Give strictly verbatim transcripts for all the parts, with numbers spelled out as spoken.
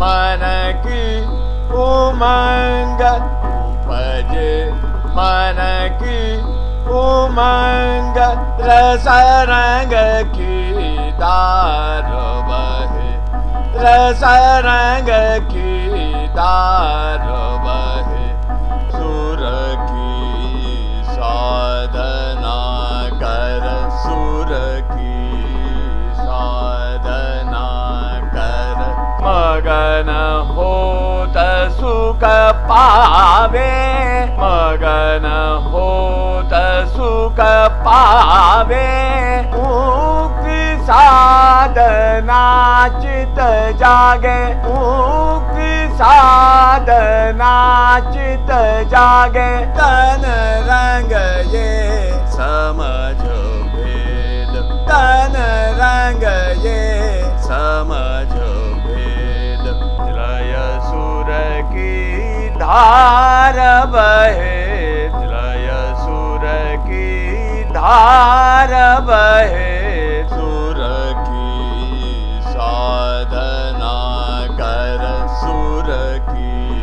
मन की उमंग उपजे मन की उमंग रस रंग की धार बहे रस रंग की धार बहे सुर की साधना कर सुर की साधना कर मगन होत सुख पावे मगन होत सुख पावे ऊकी साधना चित जागे ऊकी साधना चित जागे तन रंग ये समझो भेद तन रंग ये समझो भेद लय सुर की धार बहे लय सुर की धार बहे सुर की साधना कर सुर की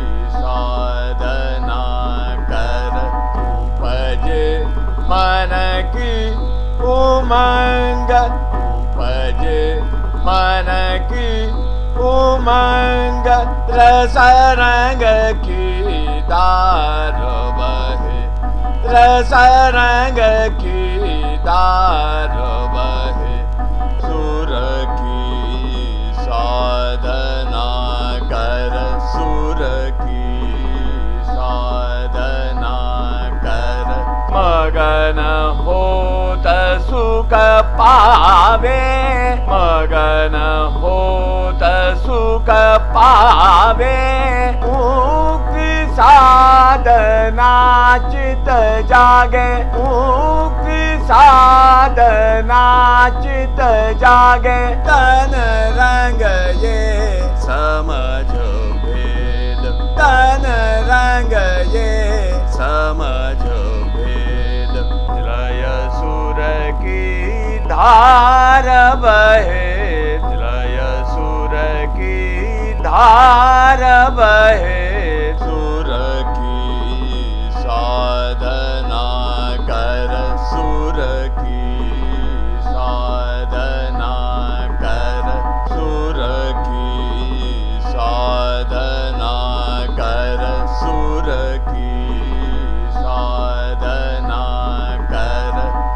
साधना कर उपजे मन की उमंग उपजे मन की उमंग रस रंग की धार बहे रस रंग की धार बहे सुर की साधना कर सुर की साधना कर मगन होत सुख पावे मगन होत सुख पावे ऊकी साधना चित जागे ऊकी साधना चित जागे तन रंग ये समझो भेद तन रंग ये समझो भेद लय सुर की धार बहे लय सुर की धार बहे सुर की साधना कर सुर की साधना कर सुर की साधना कर सुर